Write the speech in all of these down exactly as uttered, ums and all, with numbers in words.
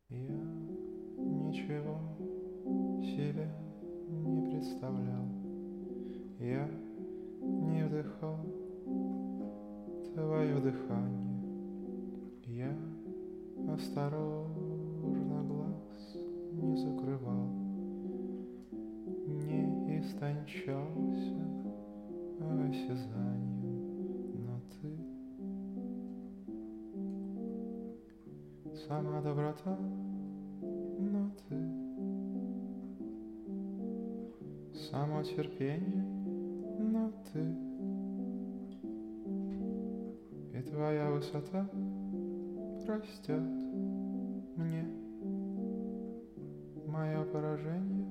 Я ничего себе не представлял, я не вдыхал твое дыхание, я осторожно глаз не закрывал, не истончался осязанием, но ты сама доброта, но ты само терпение, но ты и твоя высота простят мне мое поражение.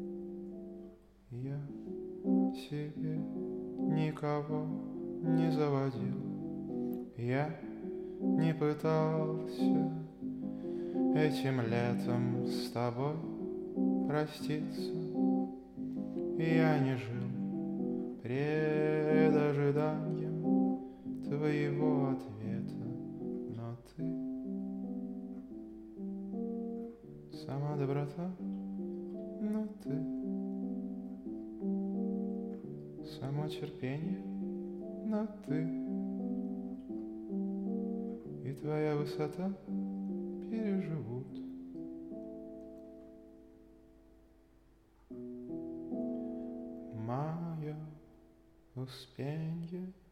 Я себе никого не заводил, я не пытался этим летом с тобой проститься. Я не жил пред ожиданием твоего ответа, но ты сама доброта, но ты само терпение, но ты и твоя высота переживут. Мое успенье